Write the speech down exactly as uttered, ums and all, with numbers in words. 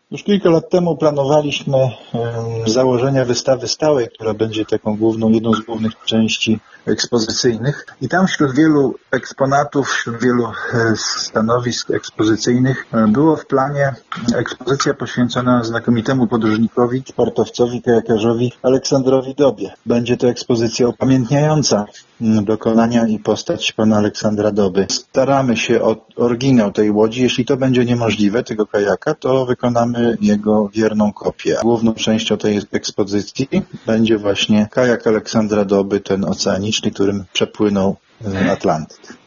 Już kilka lat temu planowaliśmy um, założenia wystawy stałej, która będzie taką główną, jedną z głównych części ekspozycyjnych. I tam wśród wielu eksponatów, wśród wielu e, stanowisk ekspozycyjnych e, było w planie ekspozycja poświęcona znakomitemu podróżnikowi, sportowcowi, kajakarzowi Aleksandrowi Dobie. Będzie to ekspozycja upamiętniająca dokonania i postać pana Aleksandra Doby. Staramy się o oryginał tej łodzi. Jeśli to będzie niemożliwe, tego kajaka, to wykonamy jego wierną kopię. Główną częścią tej ekspozycji będzie właśnie kajak Aleksandra Doby, ten oceaniczny, którym przepłynął Atlantyk.